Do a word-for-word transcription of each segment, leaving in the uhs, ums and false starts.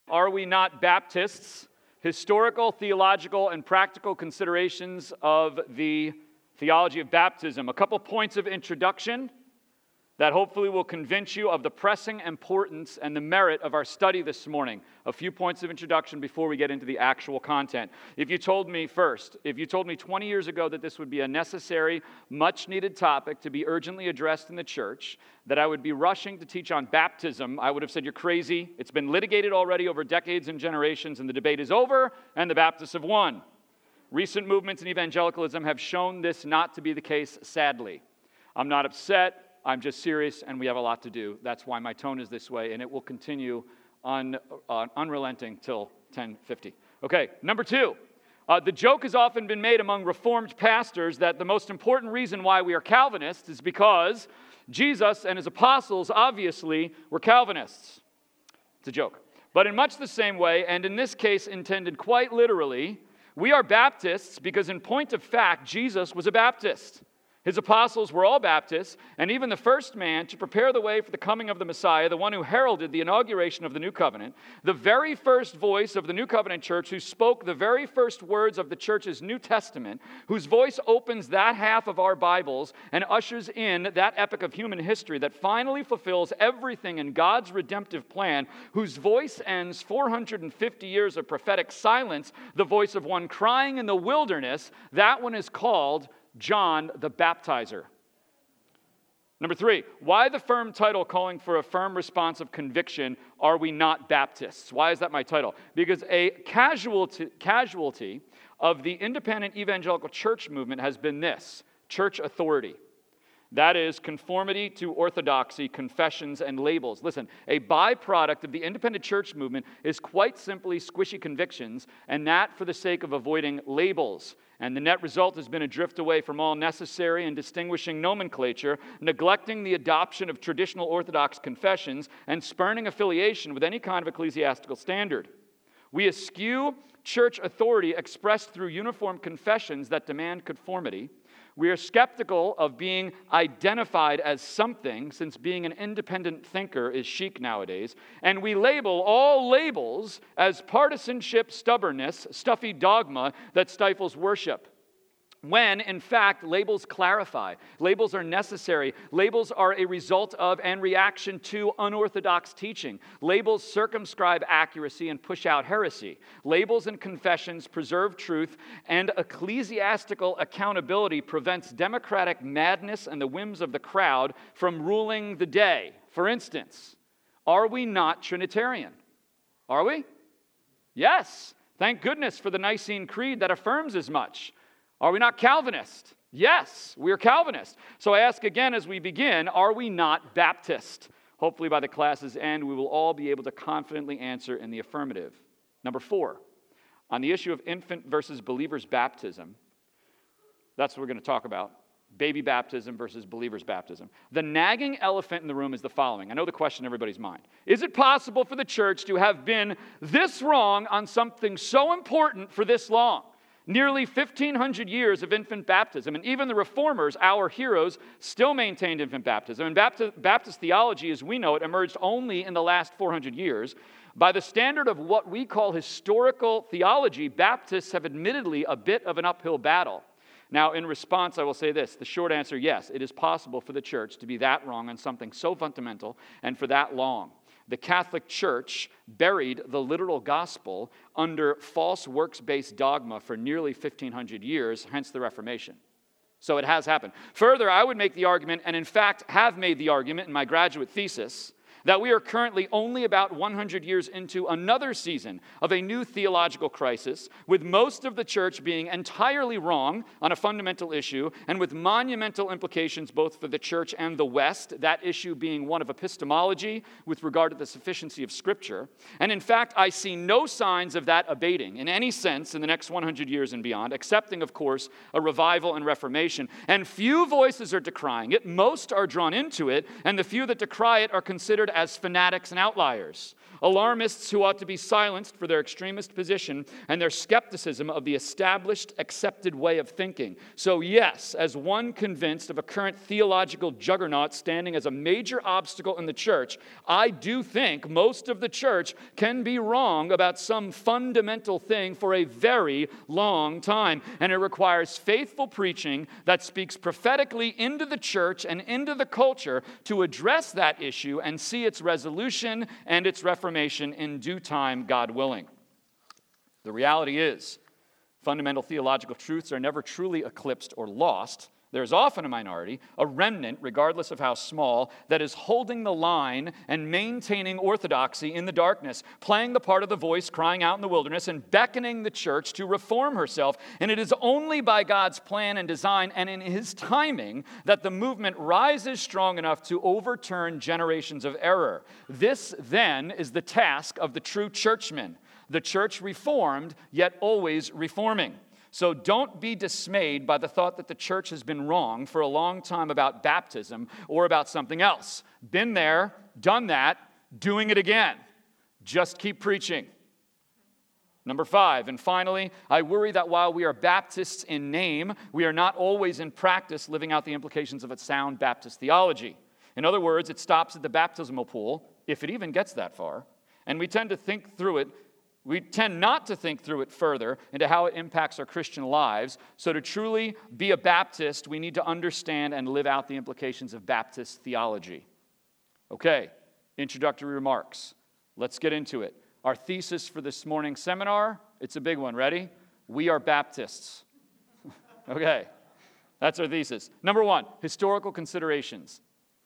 Are We Not Baptists? Historical, theological, and practical considerations of the theology of baptism. A couple points of introduction that hopefully will convince you of the pressing importance and the merit of our study this morning. A few points of introduction before we get into the actual content. If you told me first, if you told me twenty years ago that this would be a necessary, much-needed topic to be urgently addressed in the church, that I would be rushing to teach on baptism, I would have said, you're crazy. It's been litigated already over decades and generations, and the debate is over, and the Baptists have won. Recent movements in evangelicalism have shown this not to be the case, sadly. I'm not upset. I'm just serious, and we have a lot to do. That's why my tone is this way, and it will continue un, uh, unrelenting till ten fifty. Okay, number two. Uh, the joke has often been made among Reformed pastors that the most important reason why we are Calvinists is because Jesus and his apostles obviously were Calvinists. It's a joke. But in much the same way, and in this case intended quite literally, we are Baptists because in point of fact, Jesus was a Baptist. His apostles were all Baptists, and even the first man to prepare the way for the coming of the Messiah, the one who heralded the inauguration of the New Covenant, the very first voice of the New Covenant church, who spoke the very first words of the church's New Testament, whose voice opens that half of our Bibles and ushers in that epic of human history that finally fulfills everything in God's redemptive plan, whose voice ends four hundred fifty years of prophetic silence, the voice of one crying in the wilderness. That one is called John the Baptizer. Number three, why the firm title calling for a firm response of conviction, Are We Not Baptists? Why is that my title? Because a casualty, casualty of the independent evangelical church movement has been this: church authority. That is conformity to orthodoxy, confessions, and labels. Listen, a byproduct of the independent church movement is quite simply squishy convictions, and that for the sake of avoiding labels. And the net result has been a drift away from all necessary and distinguishing nomenclature, neglecting the adoption of traditional orthodox confessions, and spurning affiliation with any kind of ecclesiastical standard. We eschew church authority expressed through uniform confessions that demand conformity. We are skeptical of being identified as something, since being an independent thinker is chic nowadays. And we label all labels as partisanship, stubbornness, stuffy dogma that stifles worship. When, in fact, labels clarify. Labels are necessary. Labels are a result of and reaction to unorthodox teaching. Labels circumscribe accuracy and push out heresy. Labels and confessions preserve truth, and ecclesiastical accountability prevents democratic madness and the whims of the crowd from ruling the day. For instance, are we not Trinitarian? Are we? Yes. Thank goodness for the Nicene Creed that affirms as much. Are we not Calvinist? Yes, we are Calvinist. So I ask again as we begin, are we not Baptist? Hopefully by the class's end, we will all be able to confidently answer in the affirmative. Number four, on the issue of infant versus believer's baptism, that's what we're going to talk about. Baby baptism versus believer's baptism. The nagging elephant in the room is the following. I know the question in everybody's mind. Is it possible for the church to have been this wrong on something so important for this long? Nearly fifteen hundred years of infant baptism, and even the reformers, our heroes, still maintained infant baptism. And Baptist, Baptist theology, as we know it, emerged only in the last four hundred years. By the standard of what we call historical theology, Baptists have admittedly a bit of an uphill battle. Now, in response, I will say this. The short answer, yes, it is possible for the church to be that wrong on something so fundamental and for that long. The Catholic Church buried the literal gospel under false works-based dogma for nearly fifteen hundred years, hence the Reformation. So it has happened. Further, I would make the argument, and in fact have made the argument in my graduate thesis, that we are currently only about one hundred years into another season of a new theological crisis, with most of the church being entirely wrong on a fundamental issue, and with monumental implications both for the church and the West, that issue being one of epistemology with regard to the sufficiency of Scripture. And in fact, I see no signs of that abating in any sense in the next one hundred years and beyond, excepting, of course, a revival and reformation. And few voices are decrying it. Most are drawn into it, and the few that decry it are considered as fanatics and outliers. Alarmists who ought to be silenced for their extremist position and their skepticism of the established, accepted way of thinking. So yes, as one convinced of a current theological juggernaut standing as a major obstacle in the church, I do think most of the church can be wrong about some fundamental thing for a very long time. And it requires faithful preaching that speaks prophetically into the church and into the culture to address that issue and see its resolution and its reformation in due time, God willing. The reality is, fundamental theological truths are never truly eclipsed or lost. There is often a minority, a remnant, regardless of how small, that is holding the line and maintaining orthodoxy in the darkness, playing the part of the voice crying out in the wilderness and beckoning the church to reform herself. And it is only by God's plan and design and in His timing that the movement rises strong enough to overturn generations of error. This, then, is the task of the true churchman, the church reformed, yet always reforming. So don't be dismayed by the thought that the church has been wrong for a long time about baptism or about something else. Been there, done that, doing it again. Just keep preaching. Number five, and finally, I worry that while we are Baptists in name, we are not always in practice living out the implications of a sound Baptist theology. In other words, it stops at the baptismal pool, if it even gets that far, and we tend to think through it We tend not to think through it further into how it impacts our Christian lives. So to truly be a Baptist, we need to understand and live out the implications of Baptist theology. Okay, introductory remarks. Let's get into it. Our thesis for this morning's seminar, it's a big one. Ready? We are Baptists. Okay, that's our thesis. Number one, historical considerations.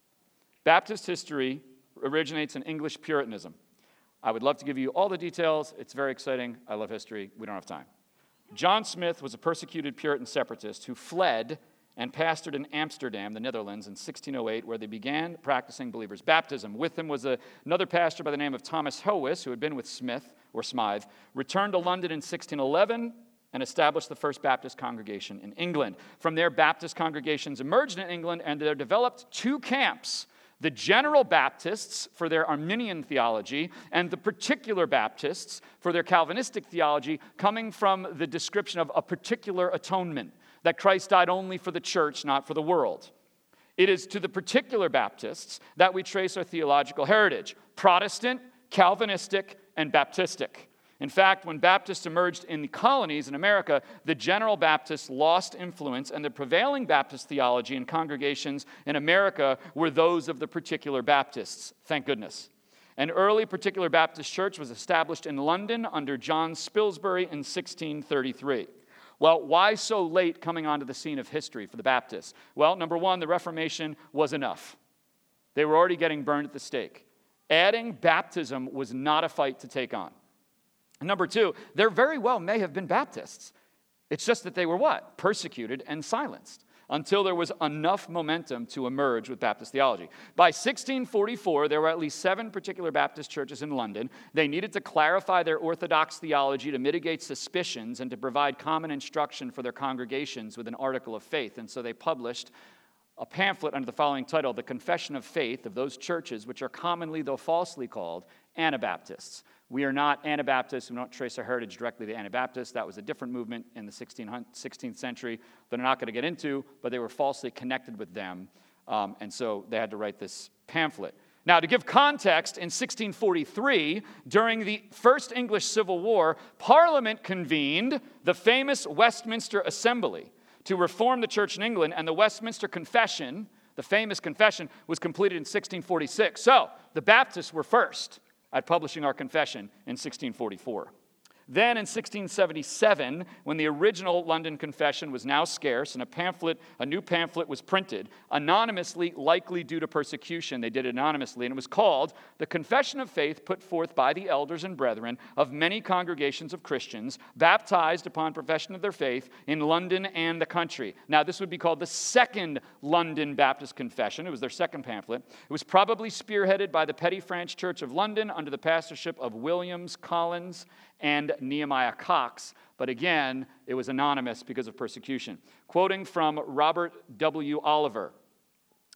Baptist history originates in English Puritanism. I would love to give you all the details. It's very exciting. I love history. We don't have time. John Smith was a persecuted Puritan separatist who fled and pastored in Amsterdam, the Netherlands, in sixteen oh eight, where they began practicing believers' baptism. With him was a, another pastor by the name of Thomas Howis, who had been with Smith, or Smythe, returned to London in sixteen eleven, and established the First Baptist congregation in England. From there, Baptist congregations emerged in England, and there developed two camps: the general Baptists for their Arminian theology, and the particular Baptists for their Calvinistic theology, coming from the description of a particular atonement, that Christ died only for the church, not for the world. It is to the particular Baptists that we trace our theological heritage: Protestant, Calvinistic, and Baptistic. In fact, when Baptists emerged in the colonies in America, the general Baptists lost influence, and the prevailing Baptist theology and congregations in America were those of the particular Baptists. Thank goodness. An early particular Baptist church was established in London under John Spilsbury in sixteen thirty-three. Well, why so late coming onto the scene of history for the Baptists? Well, number one, the Reformation was enough. They were already getting burned at the stake. Adding baptism was not a fight to take on. Number two, there very well may have been Baptists. It's just that they were what? Persecuted and silenced until there was enough momentum to emerge with Baptist theology. By sixteen forty-four, there were at least seven particular Baptist churches in London. They needed to clarify their orthodox theology to mitigate suspicions and to provide common instruction for their congregations with an article of faith. And so they published a pamphlet under the following title: The Confession of Faith of those churches which are commonly, though falsely, called Anabaptists. We are not Anabaptists. We don't trace our heritage directly to Anabaptists. That was a different movement in the sixteenth century that I'm not going to get into, but they were falsely connected with them, um, and so they had to write this pamphlet. Now, to give context, in sixteen forty-three, during the First English Civil War, Parliament convened the famous Westminster Assembly to reform the church in England, and the Westminster Confession, the famous confession, was completed in sixteen forty-six. So, the Baptists were first at publishing our confession in sixteen forty-four. Then in sixteen seventy-seven, when the original London Confession was now scarce and a pamphlet, a new pamphlet was printed, anonymously, likely due to persecution, they did it anonymously, and it was called The Confession of Faith put forth by the elders and brethren of many congregations of Christians, baptized upon profession of their faith in London and the country. Now, this would be called the Second London Baptist Confession. It was their second pamphlet. It was probably spearheaded by the Petty French Church of London under the pastorship of Williams Collins and Nehemiah Cox, but again, it was anonymous because of persecution. Quoting from Robert W. Oliver,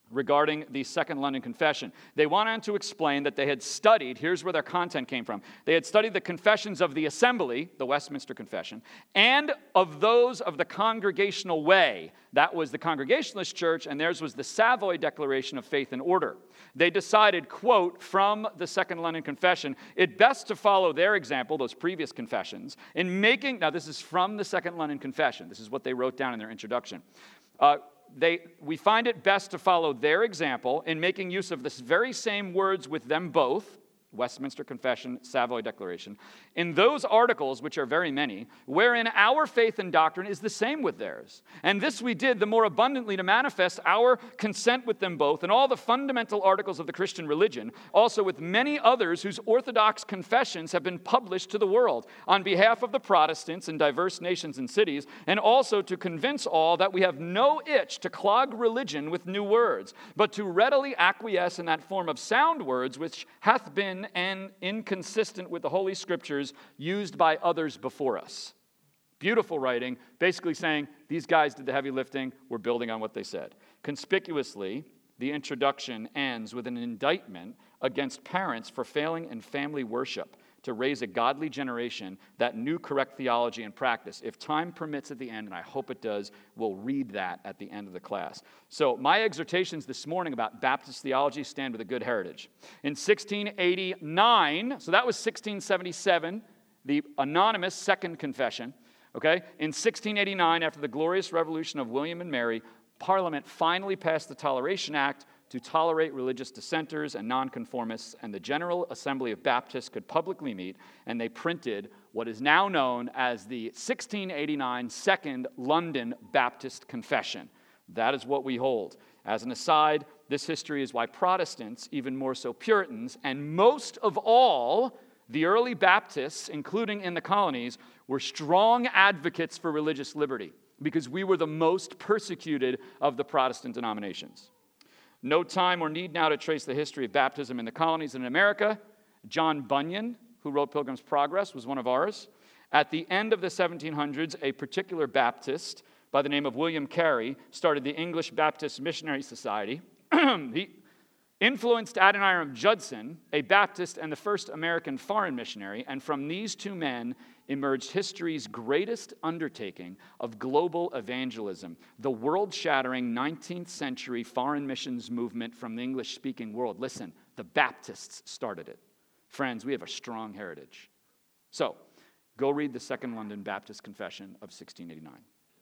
regarding the Second London Confession. They went on to explain that they had studied, here's where their content came from, they had studied the confessions of the Assembly, the Westminster Confession, and of those of the Congregational Way. That was the Congregationalist Church, and theirs was the Savoy Declaration of Faith and Order. They decided, quote, from the Second London Confession, it best to follow their example, those previous confessions, in making, now this is from the Second London Confession, this is what they wrote down in their introduction, uh, They, we find it best to follow their example in making use of the very same words with them both, Westminster Confession, Savoy Declaration, in those articles, which are very many, wherein our faith and doctrine is the same with theirs. And this we did the more abundantly to manifest our consent with them both in all the fundamental articles of the Christian religion, also with many others whose orthodox confessions have been published to the world on behalf of the Protestants in diverse nations and cities, and also to convince all that we have no itch to clog religion with new words, but to readily acquiesce in that form of sound words which hath been and inconsistent with the Holy Scriptures used by others before us. Beautiful writing, basically saying these guys did the heavy lifting, we're building on what they said. Conspicuously, the introduction ends with an indictment against parents for failing in family worship to raise a godly generation that knew correct theology and practice. If time permits at the end, and I hope it does, we'll read that at the end of the class. So my exhortations this morning about Baptist theology stand with a good heritage. In sixteen eighty-nine, so that was sixteen seventy-seven, the anonymous Second Confession, okay? In sixteen eighty-nine, after the glorious revolution of William and Mary, Parliament finally passed the Toleration Act to tolerate religious dissenters and nonconformists, and the General Assembly of Baptists could publicly meet, and they printed what is now known as the sixteen eighty-nine Second London Baptist Confession. That is what we hold. As an aside, this history is why Protestants, even more so Puritans, and most of all, the early Baptists, including in the colonies, were strong advocates for religious liberty, because we were the most persecuted of the Protestant denominations. No time or need now to trace the history of baptism in the colonies and in America. John Bunyan, who wrote Pilgrim's Progress, was one of ours. At the end of the seventeen hundreds, a particular Baptist by the name of William Carey started the English Baptist Missionary Society. He influenced Adoniram Judson, a Baptist and the first American foreign missionary, and from these two men emerged history's greatest undertaking of global evangelism, the world-shattering nineteenth century foreign missions movement from the English-speaking world. Listen, the Baptists started it. Friends, we have a strong heritage. So, go read the Second London Baptist Confession of sixteen eighty-nine.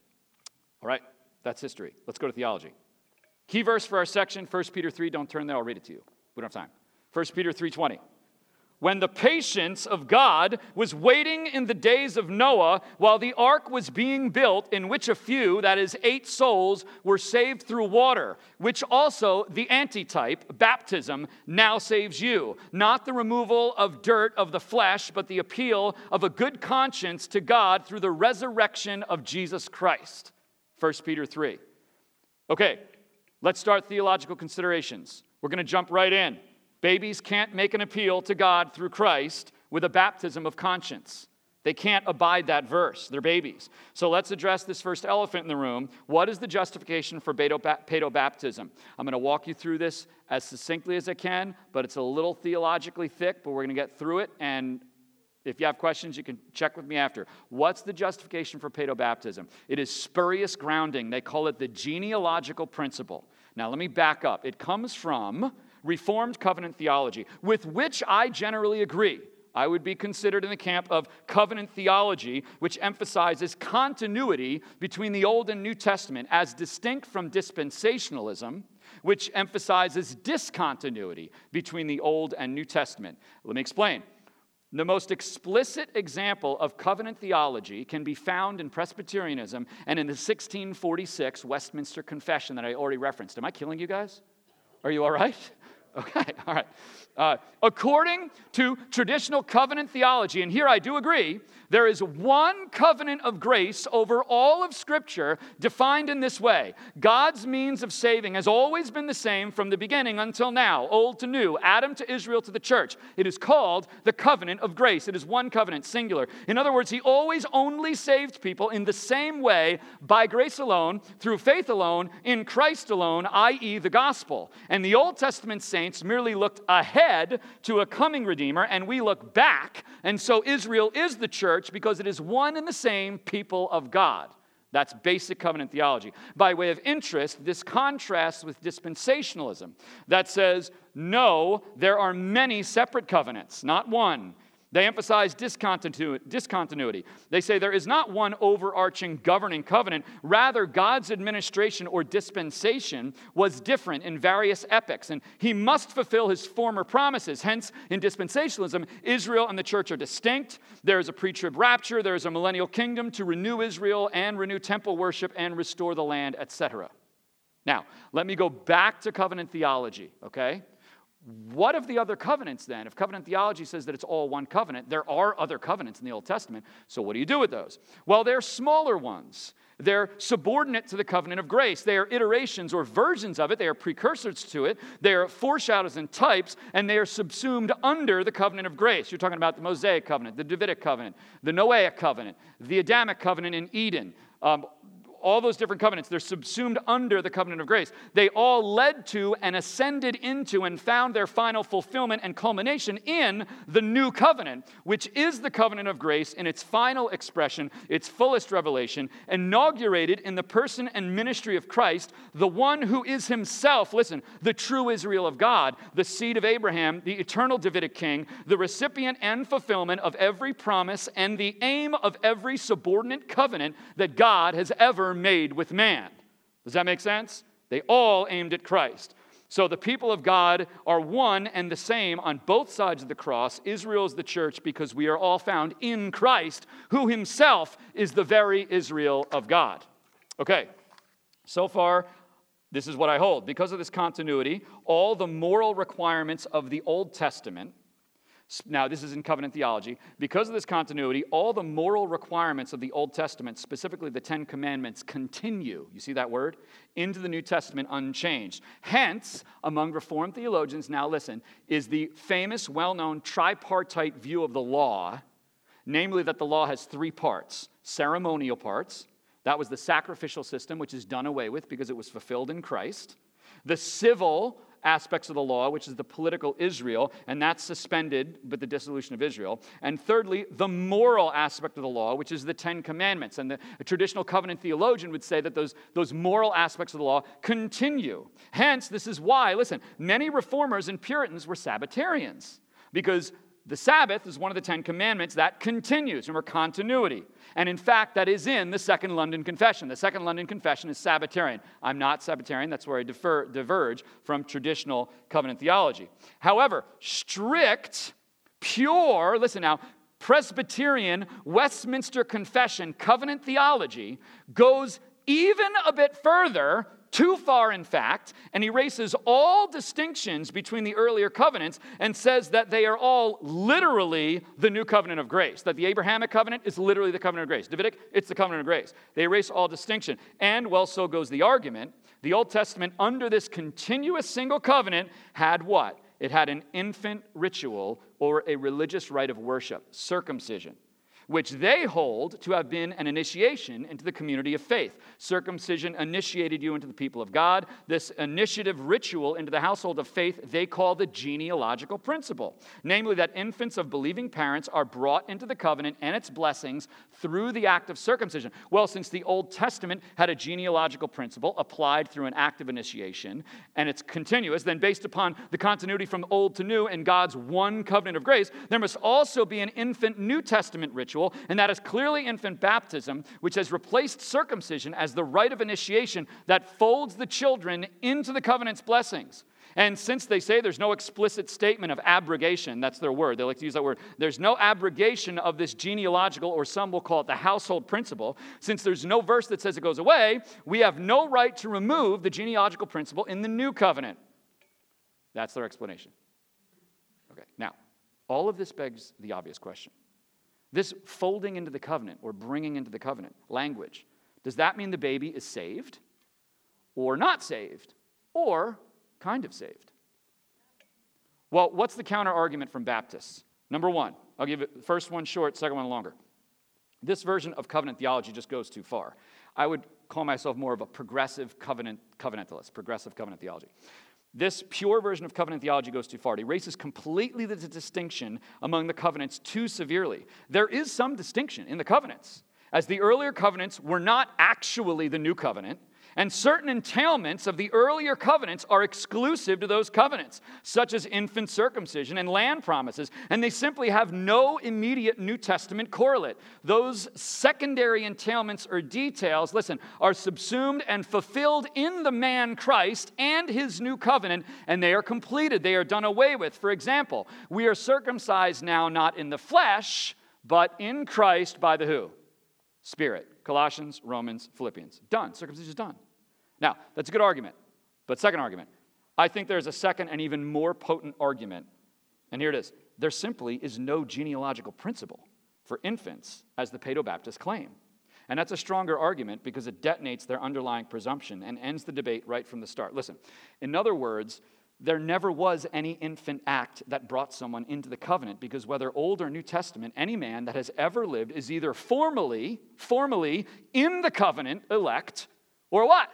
All right, that's history. Let's go to theology. Key verse for our section, First Peter three. Don't turn there, I'll read it to you. We don't have time. First Peter three twenty. When the patience of God was waiting in the days of Noah while the ark was being built, in which a few, that is eight souls, were saved through water, which also the antitype, baptism, now saves you. Not the removal of dirt of the flesh, but the appeal of a good conscience to God through the resurrection of Jesus Christ. First Peter three. Okay, let's start theological considerations. We're going to jump right in. Babies can't make an appeal to God through Christ with a baptism of conscience. They can't abide that verse. They're babies. So let's address this first elephant in the room. What is the justification for paedobaptism? I'm going to walk you through this as succinctly as I can, but it's a little theologically thick, but we're going to get through it, and if you have questions, you can check with me after. What's the justification for paedobaptism? It is spurious grounding. They call it the genealogical principle. Now, let me back up. It comes from Reformed covenant theology, with which I generally agree. I would be considered in the camp of covenant theology, which emphasizes continuity between the Old and New Testament as distinct from dispensationalism, which emphasizes discontinuity between the Old and New Testament. Let me explain. The most explicit example of covenant theology can be found in Presbyterianism and in the sixteen forty-six Westminster Confession that I already referenced. Am I killing you guys? Are you all right? Okay, all right. Uh, according to traditional covenant theology, and here I do agree, there is one covenant of grace over all of Scripture defined in this way. God's means of saving has always been the same from the beginning until now, old to new, Adam to Israel to the church. It is called the covenant of grace. It is one covenant, singular. In other words, he always only saved people in the same way, by grace alone, through faith alone, in Christ alone, that is the gospel. And the Old Testament saints merely looked ahead to a coming Redeemer, and we look back, and so Israel is the church because it is one and the same people of God. That's basic covenant theology. By way of interest, this contrasts with dispensationalism that says, no, there are many separate covenants, not one. They emphasize discontinuity. They say there is not one overarching governing covenant. Rather, God's administration or dispensation was different in various epochs, and he must fulfill his former promises. Hence, in dispensationalism, Israel and the church are distinct. There is a pre-trib rapture. There is a millennial kingdom to renew Israel and renew temple worship and restore the land, et cetera. Now, let me go back to covenant theology, okay? What of the other covenants then? If covenant theology says that it's all one covenant, there are other covenants in the Old Testament, so what do you do with those? Well, they're smaller ones. They're subordinate to the covenant of grace. They are iterations or versions of it. They are precursors to it. They are foreshadows and types, and they are subsumed under the covenant of grace. You're talking about the Mosaic covenant, the Davidic covenant, the Noahic covenant, the Adamic covenant in Eden. Um, All those different covenants, they're subsumed under the covenant of grace. They all led to and ascended into and found their final fulfillment and culmination in the new covenant, which is the covenant of grace in its final expression, its fullest revelation, inaugurated in the person and ministry of Christ, the one who is himself, listen, the true Israel of God, the seed of Abraham, the eternal Davidic king, the recipient and fulfillment of every promise and the aim of every subordinate covenant that God has ever made with man. Does that make sense? They all aimed at Christ. So the people of God are one and the same on both sides of the cross. Israel is the church because we are all found in Christ, who himself is the very Israel of God. Okay, so far, this is what I hold. Because of this continuity, all the moral requirements of the Old Testament, now, this is in covenant theology. Because of this continuity, all the moral requirements of the Old Testament, specifically the Ten Commandments, continue, you see that word, into the New Testament unchanged. Hence, among Reformed theologians, now listen, is the famous, well-known tripartite view of the law, namely that the law has three parts: ceremonial parts, that was the sacrificial system, which is done away with because it was fulfilled in Christ; the civil aspects of the law, which is the political Israel, and that's suspended with the dissolution of Israel. And thirdly, the moral aspect of the law, which is the Ten Commandments. And the a traditional covenant theologian would say that those, those moral aspects of the law continue. Hence, this is why, listen, many reformers and Puritans were Sabbatarians, because the Sabbath is one of the Ten Commandments that continues, remember, continuity. And in fact, that is in the Second London Confession. The Second London Confession is Sabbatarian. I'm not Sabbatarian. That's where I defer, diverge from traditional covenant theology. However, strict, pure, listen now, Presbyterian Westminster Confession covenant theology goes even a bit further, too far in fact, and erases all distinctions between the earlier covenants and says that they are all literally the new covenant of grace, that the Abrahamic covenant is literally the covenant of grace. Davidic, it's the covenant of grace. They erase all distinction. And, well, so goes the argument. The Old Testament, under this continuous single covenant, had what? It had an infant ritual or a religious rite of worship, circumcision, which they hold to have been an initiation into the community of faith. Circumcision initiated you into the people of God. This initiative ritual into the household of faith they call the genealogical principle, namely that infants of believing parents are brought into the covenant and its blessings through the act of circumcision. Well, since the Old Testament had a genealogical principle applied through an act of initiation, and it's continuous, then based upon the continuity from old to new and God's one covenant of grace, there must also be an infant New Testament ritual, and that is clearly infant baptism, which has replaced circumcision as the rite of initiation that folds the children into the covenant's blessings. And since they say there's no explicit statement of abrogation, that's their word, they like to use that word, there's no abrogation of this genealogical, or some will call it the household principle, since there's no verse that says it goes away, we have no right to remove the genealogical principle in the new covenant. That's their explanation. Okay, now, all of this begs the obvious question. This folding into the covenant or bringing into the covenant language, does that mean the baby is saved or not saved or kind of saved? Well, what's the counter argument from Baptists? Number one, I'll give it the first one short, second one longer. This version of covenant theology just goes too far. I would call myself more of a progressive covenant covenantalist, progressive covenant theology. This pure version of covenant theology goes too far. It erases completely the distinction among the covenants too severely. There is some distinction in the covenants, as the earlier covenants were not actually the new covenant, and certain entailments of the earlier covenants are exclusive to those covenants, such as infant circumcision and land promises, and they simply have no immediate New Testament correlate. Those secondary entailments or details, listen, are subsumed and fulfilled in the man Christ and his new covenant, and they are completed. They are done away with. For example, we are circumcised now not in the flesh, but in Christ by the who? Spirit. Colossians, Romans, Philippians. Done. Circumcision is done. Now, that's a good argument. But second argument, I think there's a second and even more potent argument. And here it is. There simply is no genealogical principle for infants, as the Paedo-Baptists claim. And that's a stronger argument because it detonates their underlying presumption and ends the debate right from the start. Listen, in other words, there never was any infant act that brought someone into the covenant, because whether Old or New Testament, any man that has ever lived is either formally, formally in the covenant, elect, or what?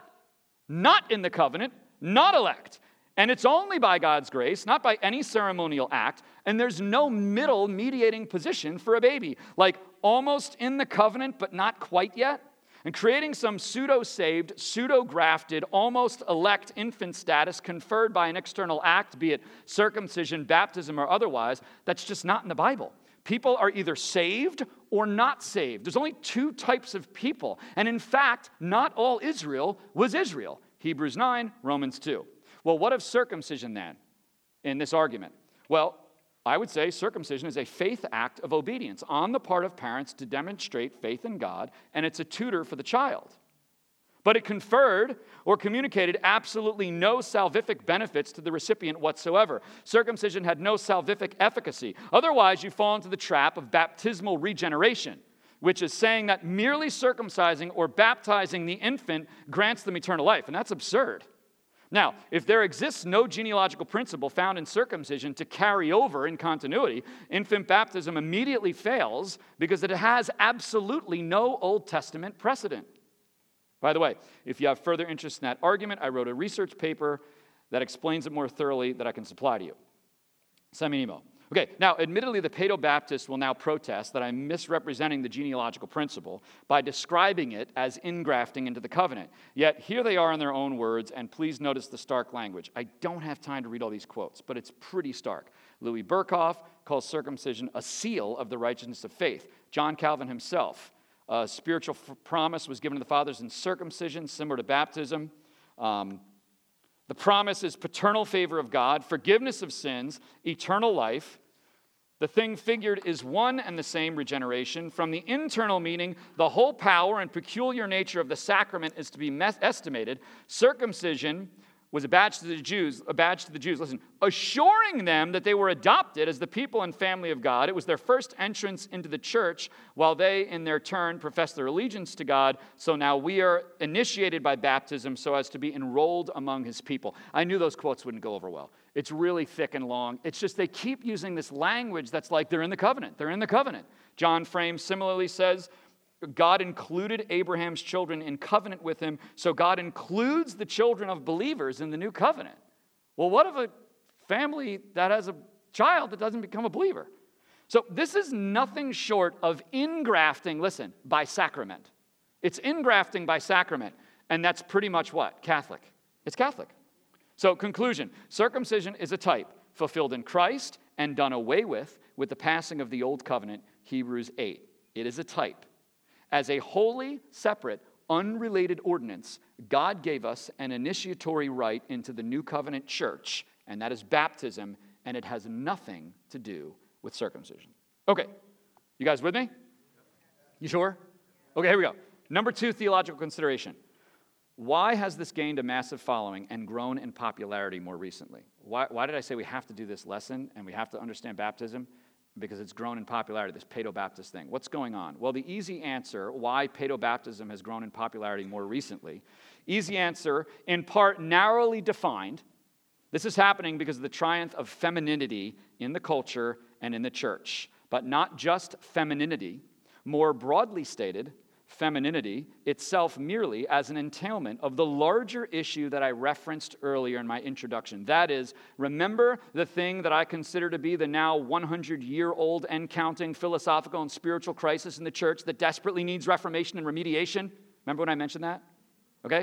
Not in the covenant, not elect. And it's only by God's grace, not by any ceremonial act, and there's no middle mediating position for a baby, like almost in the covenant but not quite yet. And creating some pseudo-saved, pseudo-grafted, almost elect infant status conferred by an external act, be it circumcision, baptism, or otherwise, that's just not in the Bible. People are either saved or not saved. There's only two types of people. And in fact, not all Israel was Israel. Hebrews nine, Romans two. Well, what of circumcision then in this argument? Well, I would say circumcision is a faith act of obedience on the part of parents to demonstrate faith in God, and it's a tutor for the child. But it conferred or communicated absolutely no salvific benefits to the recipient whatsoever. Circumcision had no salvific efficacy. Otherwise, you fall into the trap of baptismal regeneration, which is saying that merely circumcising or baptizing the infant grants them eternal life, and that's absurd. Now, if there exists no genealogical principle found in circumcision to carry over in continuity, infant baptism immediately fails because it has absolutely no Old Testament precedent. By the way, if you have further interest in that argument, I wrote a research paper that explains it more thoroughly that I can supply to you. Send me an email. Okay, now, admittedly, the Paedo-Baptists will now protest that I'm misrepresenting the genealogical principle by describing it as ingrafting into the covenant. Yet, here they are in their own words, and please notice the stark language. I don't have time to read all these quotes, but it's pretty stark. Louis Berkhoff calls circumcision a seal of the righteousness of faith. John Calvin himself, a spiritual f- promise was given to the fathers in circumcision, similar to baptism. Um, The promise is paternal favor of God, forgiveness of sins, eternal life. The thing figured is one and the same regeneration. From the internal meaning, the whole power and peculiar nature of the sacrament is to be mes- estimated. Circumcision was a badge to the Jews, a badge to the Jews, listen, assuring them that they were adopted as the people and family of God. It was their first entrance into the church, while they, in their turn, professed their allegiance to God. So now we are initiated by baptism so as to be enrolled among his people. I knew those quotes wouldn't go over well. It's really thick and long. It's just they keep using this language that's like they're in the covenant. They're in the covenant. John Frame similarly says, God included Abraham's children in covenant with him, so God includes the children of believers in the new covenant. Well, what if a family that has a child that doesn't become a believer? So this is nothing short of ingrafting, listen, by sacrament. It's ingrafting by sacrament, and that's pretty much what? Catholic. It's Catholic. So conclusion, circumcision is a type fulfilled in Christ and done away with with the passing of the old covenant, Hebrews eight. It is a type. As a wholly separate, unrelated ordinance, God gave us an initiatory rite into the new covenant church, and that is baptism, and it has nothing to do with circumcision. Okay, you guys with me? You sure? Okay, here we go. Number two theological consideration. Why has this gained a massive following and grown in popularity more recently? Why, why did I say we have to do this lesson and we have to understand baptism? Because it's grown in popularity, this Paedo-Baptist thing. What's going on? Well, the easy answer, why Paedo-Baptism has grown in popularity more recently, easy answer, in part narrowly defined, this is happening because of the triumph of femininity in the culture and in the church. But not just femininity, more broadly stated, femininity itself merely as an entailment of the larger issue that I referenced earlier in my introduction. That is, remember the thing that I consider to be the now one hundred year old and counting philosophical and spiritual crisis in the church that desperately needs reformation and remediation? Remember when I mentioned that? Okay?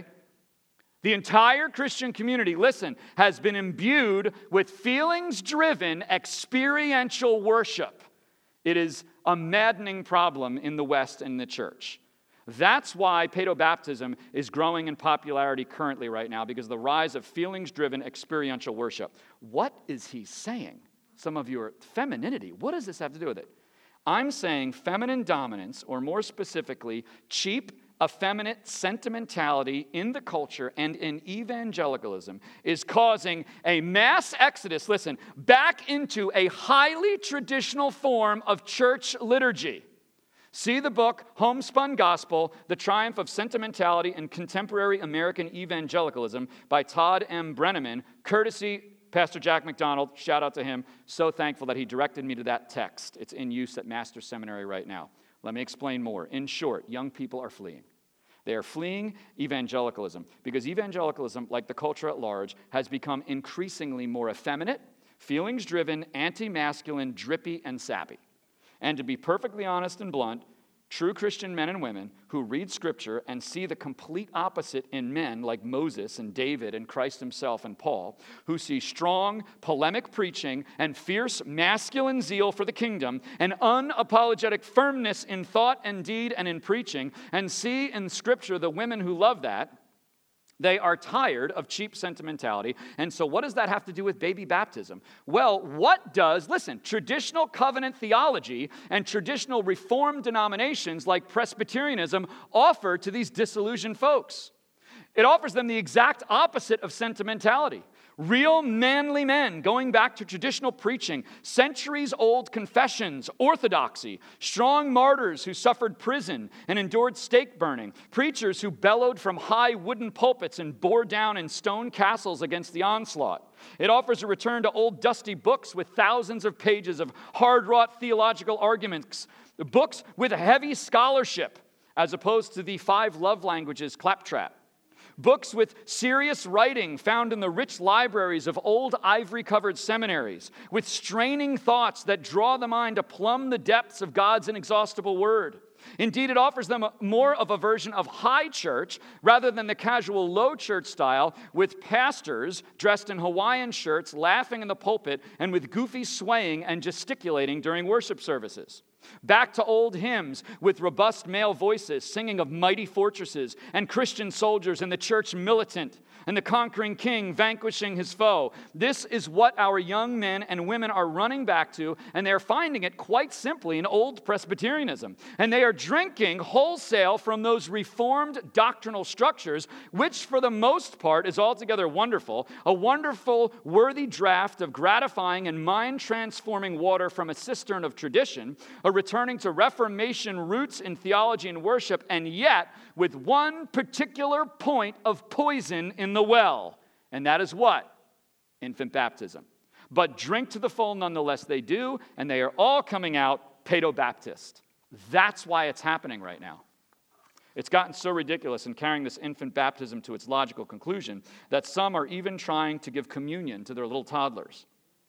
The entire Christian community, listen, has been imbued with feelings-driven experiential worship. It is a maddening problem in the West and the church. That's why Paedo-Baptism is growing in popularity currently right now, because of the rise of feelings-driven experiential worship. What is he saying? Some of you are, femininity, what does this have to do with it? I'm saying feminine dominance, or more specifically, cheap, effeminate sentimentality in the culture and in evangelicalism is causing a mass exodus, listen, back into a highly traditional form of church liturgy. See the book, Homespun Gospel, The Triumph of Sentimentality in Contemporary American Evangelicalism by Todd M. Brenneman, courtesy Pastor Jack McDonald. Shout out to him. So thankful that he directed me to that text. It's in use at Master's Seminary right now. Let me explain more. In short, young people are fleeing. They are fleeing evangelicalism because evangelicalism, like the culture at large, has become increasingly more effeminate, feelings-driven, anti-masculine, drippy, and sappy. And to be perfectly honest and blunt, true Christian men and women who read Scripture and see the complete opposite in men like Moses and David and Christ himself and Paul, who see strong, polemic preaching and fierce masculine zeal for the kingdom and unapologetic firmness in thought and deed and in preaching, and see in Scripture the women who love that, they are tired of cheap sentimentality. And so what does that have to do with baby baptism? Well, what does, listen, traditional covenant theology and traditional Reformed denominations like Presbyterianism offer to these disillusioned folks? It offers them the exact opposite of sentimentality. Real manly men going back to traditional preaching, centuries-old confessions, orthodoxy, strong martyrs who suffered prison and endured stake burning, preachers who bellowed from high wooden pulpits and bore down in stone castles against the onslaught. It offers a return to old dusty books with thousands of pages of hard-wrought theological arguments, books with heavy scholarship, as opposed to the five love languages claptrap. Books with serious writing found in the rich libraries of old ivory-covered seminaries, with straining thoughts that draw the mind to plumb the depths of God's inexhaustible word. Indeed, it offers them more of a version of high church rather than the casual low church style, with pastors dressed in Hawaiian shirts, laughing in the pulpit, and with goofy swaying and gesticulating during worship services. Back to old hymns with robust male voices singing of mighty fortresses and Christian soldiers and the church militant and the conquering king vanquishing his foe. This is what our young men and women are running back to, and they're finding it quite simply in old Presbyterianism. And they are drinking wholesale from those reformed doctrinal structures, which for the most part is altogether wonderful, a wonderful, worthy draft of gratifying and mind-transforming water from a cistern of tradition, a returning to Reformation roots in theology and worship, and yet with one particular point of poison in the well, and that is what? Infant baptism. But drink to the full nonetheless they do, and they are all coming out Paedo-Baptist. That's why it's happening right now. It's gotten so ridiculous in carrying this infant baptism to its logical conclusion that some are even trying to give communion to their little toddlers.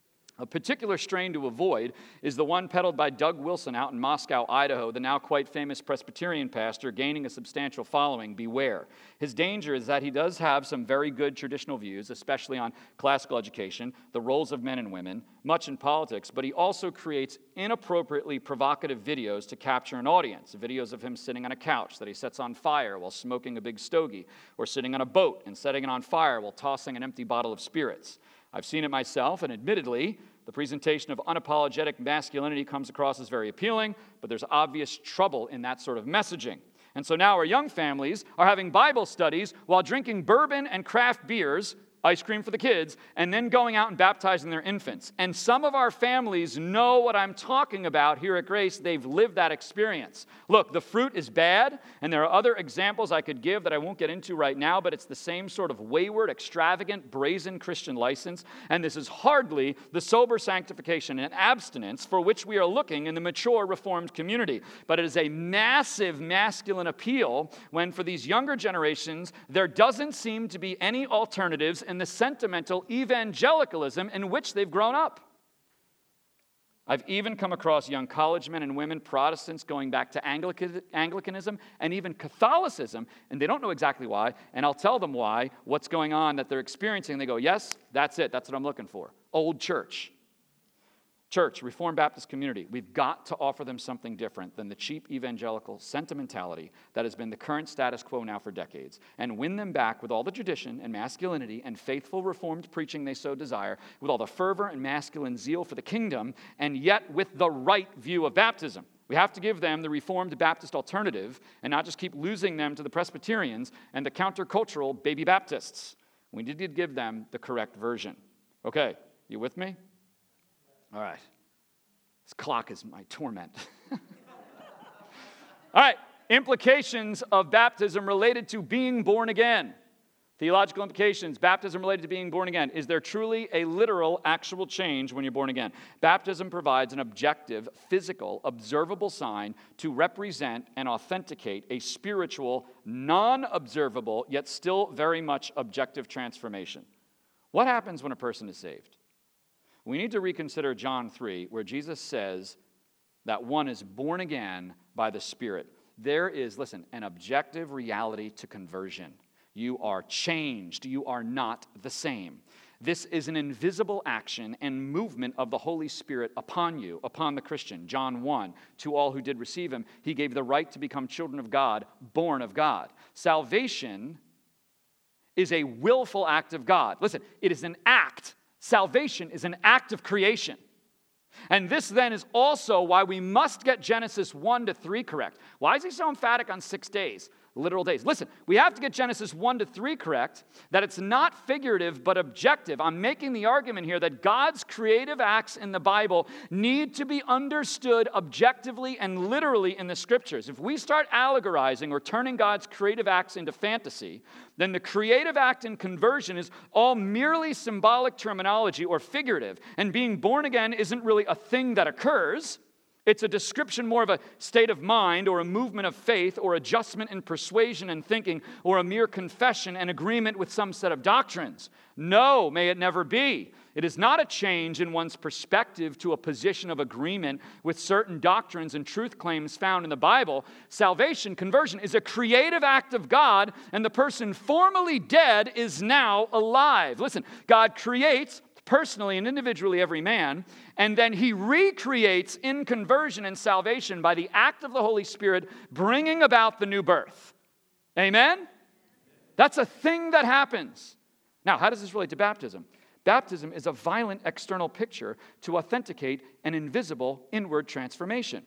A particular strain to avoid is the one peddled by Doug Wilson out in Moscow, Idaho, the now quite famous Presbyterian pastor gaining a substantial following. Beware. His danger is that he does have some very good traditional views, especially on classical education, the roles of men and women, much in politics, but he also creates inappropriately provocative videos to capture an audience, videos of him sitting on a couch that he sets on fire while smoking a big stogie, or sitting on a boat and setting it on fire while tossing an empty bottle of spirits. I've seen it myself, and admittedly, the presentation of unapologetic masculinity comes across as very appealing, but there's obvious trouble in that sort of messaging. And so now our young families are having Bible studies while drinking bourbon and craft beers, ice cream for the kids, and then going out and baptizing their infants. And some of our families know what I'm talking about here at Grace. They've lived that experience. Look, the fruit is bad, and there are other examples I could give that I won't get into right now, but it's the same sort of wayward, extravagant, brazen Christian license. And this is hardly the sober sanctification and abstinence for which we are looking in the mature Reformed community. But it is a massive masculine appeal when for these younger generations, there doesn't seem to be any alternatives in the sentimental evangelicalism in which they've grown up. I've even come across young college men and women, Protestants, going back to Anglican, Anglicanism and even Catholicism, and they don't know exactly why, and I'll tell them why, what's going on that they're experiencing, and they go, yes, that's it, that's what I'm looking for. Old church. Church, Reformed Baptist community, we've got to offer them something different than the cheap evangelical sentimentality that has been the current status quo now for decades, and win them back with all the tradition and masculinity and faithful Reformed preaching they so desire, with all the fervor and masculine zeal for the kingdom, and yet with the right view of baptism. We have to give them the Reformed Baptist alternative and not just keep losing them to the Presbyterians and the countercultural baby Baptists. We need to give them the correct version. Okay, you with me? All right. This clock is my torment. All right. Implications of baptism related to being born again. Theological implications. Baptism related to being born again. Is there truly a literal, actual change when you're born again? Baptism provides an objective, physical, observable sign to represent and authenticate a spiritual, non-observable, yet still very much objective transformation. What happens when a person is saved? We need to reconsider John three, where Jesus says that one is born again by the Spirit. There is, listen, an objective reality to conversion. You are changed. You are not the same. This is an invisible action and movement of the Holy Spirit upon you, upon the Christian. John one, to all who did receive him, he gave the right to become children of God, born of God. Salvation is a willful act of God. Listen, it is an act. Salvation is an act of creation. And this then is also why we must get Genesis one to three correct. Why is he so emphatic on six days? Literal days. Listen, we have to get Genesis one to three correct, that it's not figurative but objective. I'm making the argument here that God's creative acts in the Bible need to be understood objectively and literally in the Scriptures. If we start allegorizing or turning God's creative acts into fantasy, then the creative act in conversion is all merely symbolic terminology or figurative, and being born again isn't really a thing that occurs. It's a description more of a state of mind or a movement of faith or adjustment in persuasion and thinking or a mere confession and agreement with some set of doctrines. No, may it never be. It is not a change in one's perspective to a position of agreement with certain doctrines and truth claims found in the Bible. Salvation, conversion, is a creative act of God, and the person formerly dead is now alive. Listen, God creates personally and individually every man, and then he recreates in conversion and salvation by the act of the Holy Spirit bringing about the new birth. Amen? That's a thing that happens. Now, how does this relate to baptism? Baptism is a violent external picture to authenticate an invisible inward transformation.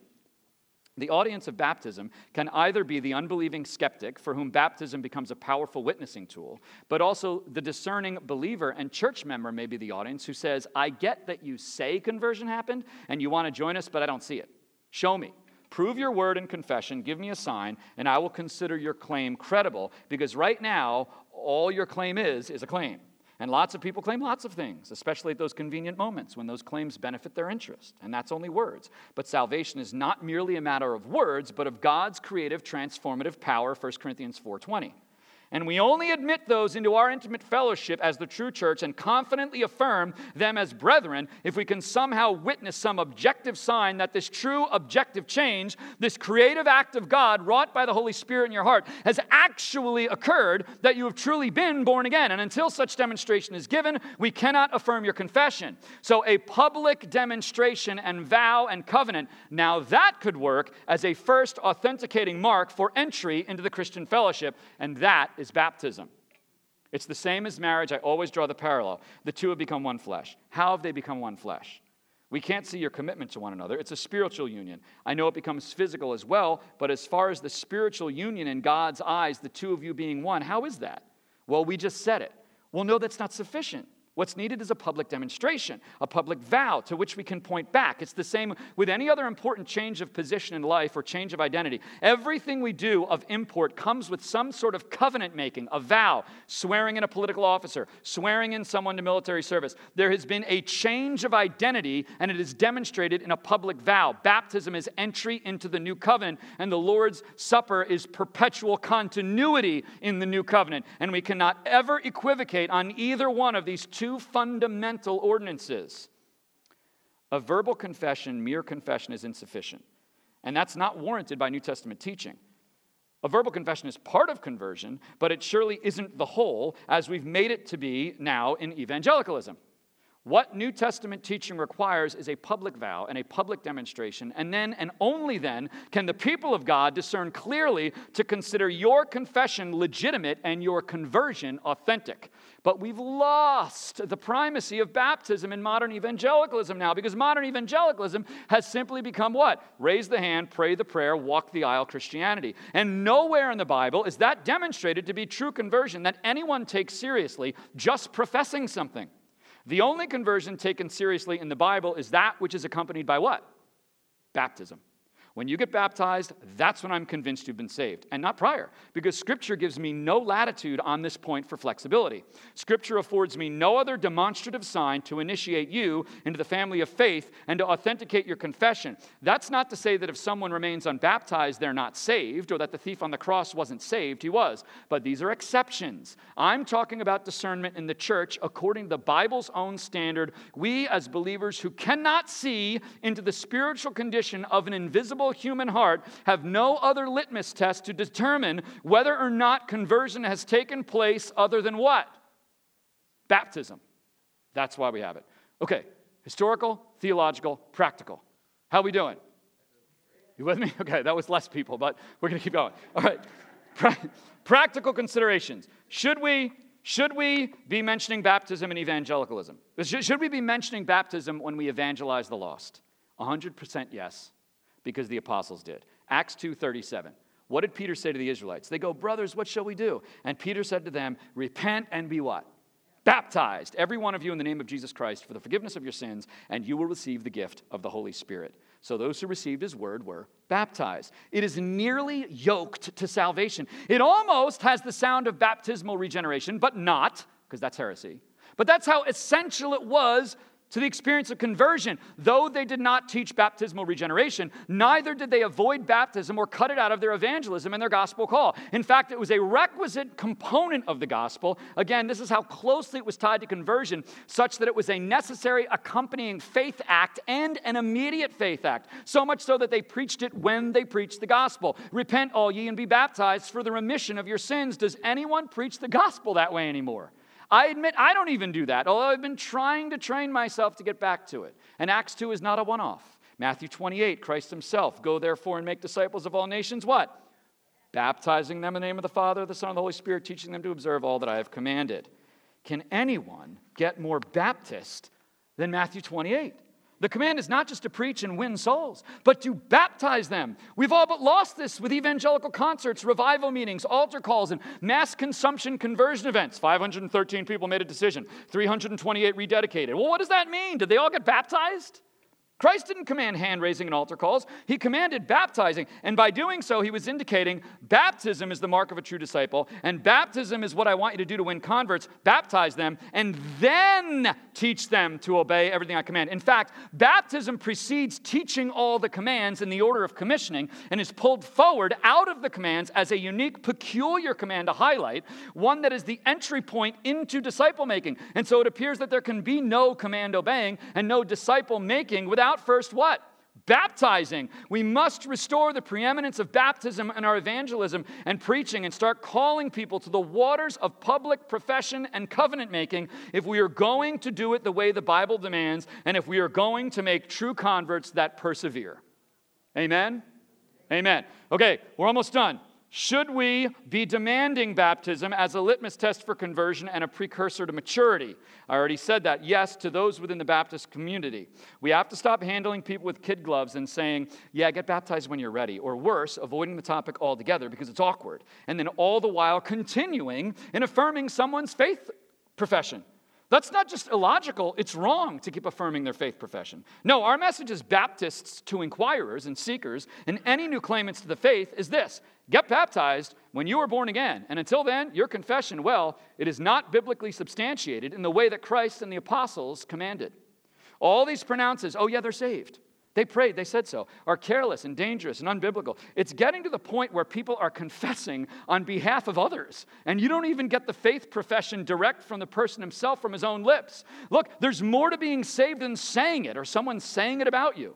The audience of baptism can either be the unbelieving skeptic for whom baptism becomes a powerful witnessing tool, but also the discerning believer and church member may be the audience who says, I get that you say conversion happened and you want to join us, but I don't see it. Show me. Prove your word in confession, give me a sign, and I will consider your claim credible, because right now, all your claim is, is a claim. And lots of people claim lots of things, especially at those convenient moments when those claims benefit their interest. And that's only words. But salvation is not merely a matter of words, but of God's creative, transformative power, First Corinthians four twenty. And we only admit those into our intimate fellowship as the true church and confidently affirm them as brethren if we can somehow witness some objective sign that this true objective change, this creative act of God wrought by the Holy Spirit in your heart, has actually occurred, that you have truly been born again. And until such demonstration is given, we cannot affirm your confession. So a public demonstration and vow and covenant, now that could work as a first authenticating mark for entry into the Christian fellowship, and that is baptism. It's the same as marriage. I always draw the parallel. The two have become one flesh. How have they become one flesh? We can't see your commitment to one another. It's a spiritual union. I know it becomes physical as well, but as far as the spiritual union in God's eyes, the two of you being one, how is that? Well, we just said it. Well, no, that's not sufficient. What's needed is a public demonstration, a public vow to which we can point back. It's the same with any other important change of position in life or change of identity. Everything we do of import comes with some sort of covenant making, a vow, swearing in a political officer, swearing in someone to military service. There has been a change of identity, and it is demonstrated in a public vow. Baptism is entry into the new covenant, and the Lord's Supper is perpetual continuity in the new covenant. And we cannot ever equivocate on either one of these two fundamental ordinances. A verbal confession, mere confession, is insufficient. And that's not warranted by New Testament teaching. A verbal confession is part of conversion, but it surely isn't the whole, as we've made it to be now in evangelicalism. What New Testament teaching requires is a public vow and a public demonstration, and then and only then can the people of God discern clearly to consider your confession legitimate and your conversion authentic. But we've lost the primacy of baptism in modern evangelicalism now, because modern evangelicalism has simply become what? Raise the hand, pray the prayer, walk the aisle Christianity. And nowhere in the Bible is that demonstrated to be true conversion that anyone takes seriously just professing something. The only conversion taken seriously in the Bible is that which is accompanied by what? Baptism. When you get baptized, that's when I'm convinced you've been saved, and not prior, because Scripture gives me no latitude on this point for flexibility. Scripture affords me no other demonstrative sign to initiate you into the family of faith and to authenticate your confession. That's not to say that if someone remains unbaptized, they're not saved, or that the thief on the cross wasn't saved. He was. But these are exceptions. I'm talking about discernment in the church according to the Bible's own standard. We, as believers who cannot see into the spiritual condition of an invisible human heart, have no other litmus test to determine whether or not conversion has taken place other than what? Baptism. That's why we have it. Okay, historical, theological, practical. How are we doing? You with me? Okay, that was less people, but we're going to keep going. All right, pra- practical considerations. Should we Should we be mentioning baptism in evangelicalism? Should, should we be mentioning baptism when we evangelize the lost? one hundred percent yes. Because the apostles did. Acts two thirty-seven. What did Peter say to the Israelites? They go, brothers, what shall we do? And Peter said to them, repent and be what? Baptized, every one of you in the name of Jesus Christ for the forgiveness of your sins, and you will receive the gift of the Holy Spirit. So those who received his word were baptized. It is nearly yoked to salvation. It almost has the sound of baptismal regeneration, but not, because that's heresy. But that's how essential it was to the experience of conversion. Though they did not teach baptismal regeneration, neither did they avoid baptism or cut it out of their evangelism and their gospel call. In fact, it was a requisite component of the gospel. Again, this is how closely it was tied to conversion, such that it was a necessary accompanying faith act and an immediate faith act. So much so that they preached it when they preached the gospel. Repent all ye and be baptized for the remission of your sins. Does anyone preach the gospel that way anymore? I admit I don't even do that, although I've been trying to train myself to get back to it. And Acts two is not a one-off. Matthew twenty-eight, Christ himself, go therefore and make disciples of all nations, what? Baptizing them in the name of the Father, the Son, and the Holy Spirit, teaching them to observe all that I have commanded. Can anyone get more Baptist than Matthew twenty-eight? The command is not just to preach and win souls, but to baptize them. We've all but lost this with evangelical concerts, revival meetings, altar calls, and mass consumption conversion events. five hundred thirteen people made a decision. three hundred twenty-eight rededicated. Well, what does that mean? Did they all get baptized? Christ didn't command hand-raising and altar calls. He commanded baptizing. And by doing so, he was indicating baptism is the mark of a true disciple. And baptism is what I want you to do to win converts. Baptize them and then teach them to obey everything I command. In fact, baptism precedes teaching all the commands in the order of commissioning and is pulled forward out of the commands as a unique, peculiar command to highlight, one that is the entry point into disciple making. And so it appears that there can be no command obeying and no disciple making without first what? Baptizing. We must restore the preeminence of baptism in our evangelism and preaching and start calling people to the waters of public profession and covenant making if we are going to do it the way the Bible demands and if we are going to make true converts that persevere. Amen? Amen. Okay, we're almost done. Should we be demanding baptism as a litmus test for conversion and a precursor to maturity? I already said that. Yes, to those within the Baptist community. We have to stop handling people with kid gloves and saying, yeah, get baptized when you're ready. Or worse, avoiding the topic altogether because it's awkward. And then all the while continuing and affirming someone's faith profession. That's not just illogical, it's wrong to keep affirming their faith profession. No, our message as Baptists to inquirers and seekers and any new claimants to the faith is this: get baptized when you are born again. And until then, your confession, well, it is not biblically substantiated in the way that Christ and the apostles commanded. All these pronounces, oh yeah, they're saved. They prayed, they said so, are careless and dangerous and unbiblical. It's getting to the point where people are confessing on behalf of others, and you don't even get the faith profession direct from the person himself from his own lips. Look, there's more to being saved than saying it or someone saying it about you.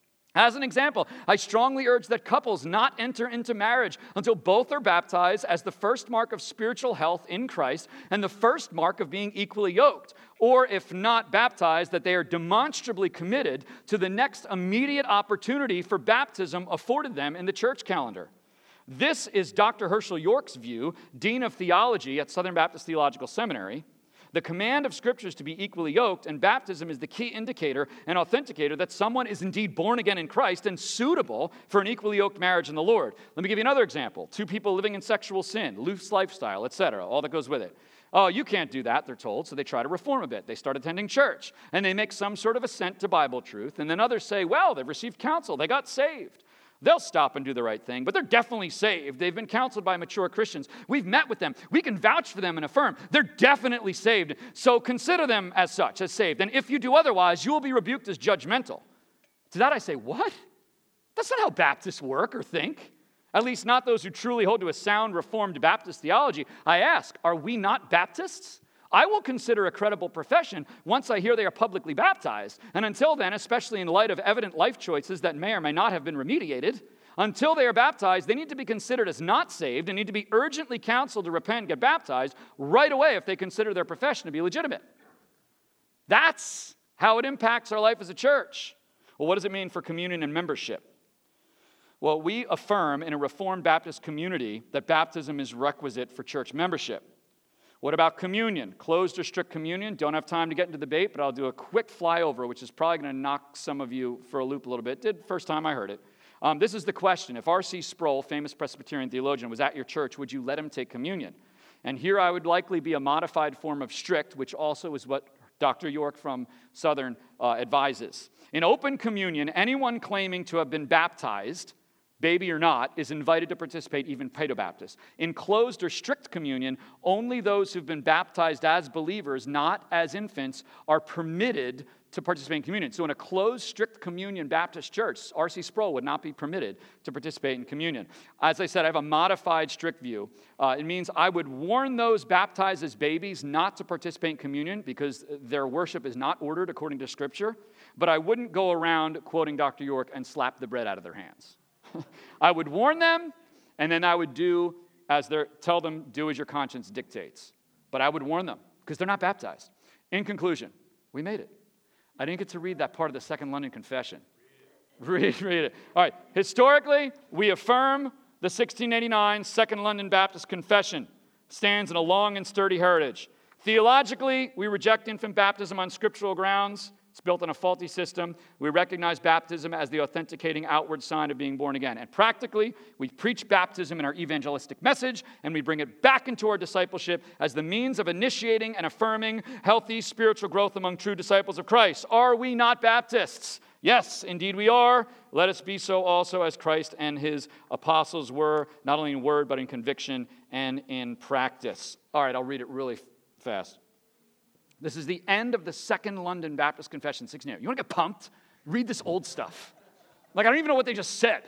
As an example, I strongly urge that couples not enter into marriage until both are baptized as the first mark of spiritual health in Christ and the first mark of being equally yoked. Or if not baptized, that they are demonstrably committed to the next immediate opportunity for baptism afforded them in the church calendar. This is Doctor Herschel York's view, Dean of Theology at Southern Baptist Theological Seminary. The command of Scripture is to be equally yoked, and baptism is the key indicator and authenticator that someone is indeed born again in Christ and suitable for an equally yoked marriage in the Lord. Let me give you another example. Two people living in sexual sin, loose lifestyle, et cetera, all that goes with it. Oh, you can't do that, they're told, so they try to reform a bit. They start attending church, and they make some sort of assent to Bible truth, and then others say, well, they've received counsel, they got saved. They'll stop and do the right thing, but they're definitely saved. They've been counseled by mature Christians. We've met with them. We can vouch for them and affirm they're definitely saved. So consider them as such, as saved. And if you do otherwise, you will be rebuked as judgmental. To that I say, what? That's not how Baptists work or think. At least not those who truly hold to a sound Reformed Baptist theology. I ask, are we not Baptists? I will consider a credible profession once I hear they are publicly baptized. And until then, especially in light of evident life choices that may or may not have been remediated, until they are baptized, they need to be considered as not saved and need to be urgently counseled to repent and get baptized right away if they consider their profession to be legitimate. That's how it impacts our life as a church. Well, what does it mean for communion and membership? Well, we affirm in a Reformed Baptist community that baptism is requisite for church membership. What about communion? Closed or strict communion? Don't have time to get into the debate, but I'll do a quick flyover, which is probably going to knock some of you for a loop a little bit. Did first time I heard it. Um, this is the question. If R C Sproul, famous Presbyterian theologian, was at your church, would you let him take communion? And here I would likely be a modified form of strict, which also is what Doctor York from Southern uh, advises. In open communion, anyone claiming to have been baptized, baby or not, is invited to participate, even paedobaptists. In closed or strict communion, only those who've been baptized as believers, not as infants, are permitted to participate in communion. So in a closed, strict communion Baptist church, R C Sproul would not be permitted to participate in communion. As I said, I have a modified, strict view. Uh, it means I would warn those baptized as babies not to participate in communion because their worship is not ordered according to Scripture, but I wouldn't go around quoting Doctor York and slap the bread out of their hands. I would warn them, and then I would do as they tell them, do as your conscience dictates. But I would warn them, because they're not baptized. In conclusion, we made it. I didn't get to read that part of the Second London Confession. Read, read it. All right. Historically, we affirm the sixteen eighty-nine Second London Baptist Confession stands in a long and sturdy heritage. Theologically, we reject infant baptism on scriptural grounds. It's built on a faulty system. We recognize baptism as the authenticating outward sign of being born again. And practically, we preach baptism in our evangelistic message, and we bring it back into our discipleship as the means of initiating and affirming healthy spiritual growth among true disciples of Christ. Are we not Baptists? Yes, indeed we are. Let us be so also as Christ and his apostles were, not only in word, but in conviction and in practice. All right, I'll read it really fast. This is the end of the Second London Baptist Confession, sixteen eighty. You want to get pumped? Read this old stuff. Like, I don't even know what they just said.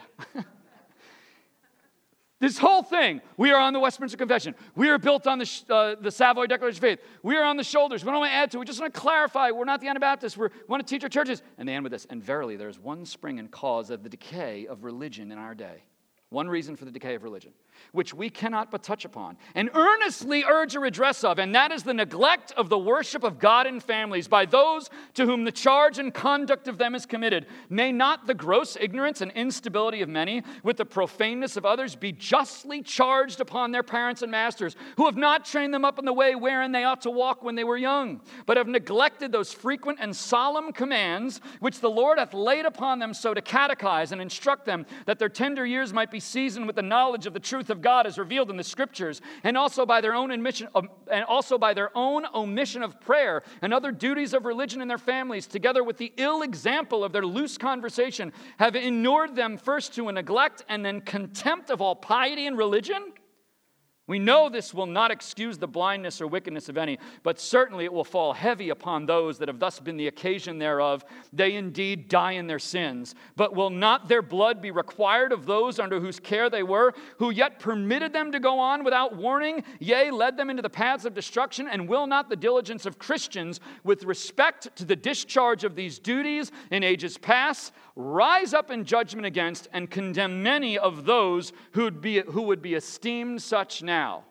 This whole thing, we are on the Westminster Confession. We are built on the, uh, the Savoy Declaration of Faith. We are on the shoulders. We don't want to add to it. We just want to clarify. We're not the Anabaptists. We're, we want to teach our churches. And they end with this. And verily, there is one spring and cause of the decay of religion in our day. One reason for the decay of religion. which we cannot but touch upon, and earnestly urge a redress of, and that is the neglect of the worship of God in families by those to whom the charge and conduct of them is committed. May not the gross ignorance and instability of many, with the profaneness of others, be justly charged upon their parents and masters, who have not trained them up in the way wherein they ought to walk when they were young, but have neglected those frequent and solemn commands which the Lord hath laid upon them, so to catechize and instruct them, that their tender years might be seasoned with the knowledge of the truth of God as revealed in the Scriptures, and also by their own admission, um, and also by their own omission of prayer and other duties of religion in their families, together with the ill example of their loose conversation, have inured them first to a neglect and then contempt of all piety and religion. We know this will not excuse the blindness or wickedness of any, but certainly it will fall heavy upon those that have thus been the occasion thereof. They indeed die in their sins, but will not their blood be required of those under whose care they were, who yet permitted them to go on without warning, yea, led them into the paths of destruction? And will not the diligence of Christians with respect to the discharge of these duties in ages past rise up in judgment against and condemn many of those who would be, who would be esteemed such now? Now,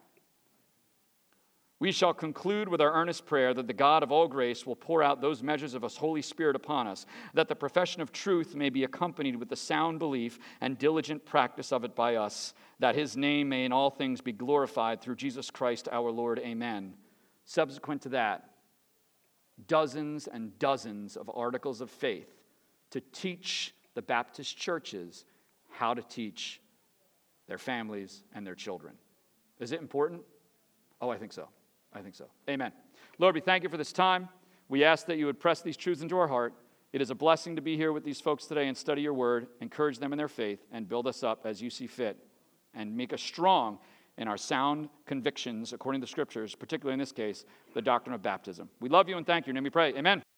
we shall conclude with our earnest prayer that the God of all grace will pour out those measures of His Holy Spirit upon us, that the profession of truth may be accompanied with the sound belief and diligent practice of it by us, that His name may in all things be glorified through Jesus Christ our Lord. Amen. Subsequent to that, dozens and dozens of articles of faith to teach the Baptist churches how to teach their families and their children. Is it important? Oh, I think so. I think so. Amen. Lord, we thank you for this time. We ask that you would press these truths into our heart. It is a blessing to be here with these folks today and study your word, encourage them in their faith, and build us up as you see fit, and make us strong in our sound convictions according to the Scriptures, particularly in this case, the doctrine of baptism. We love you and thank you. In your name we pray. Amen.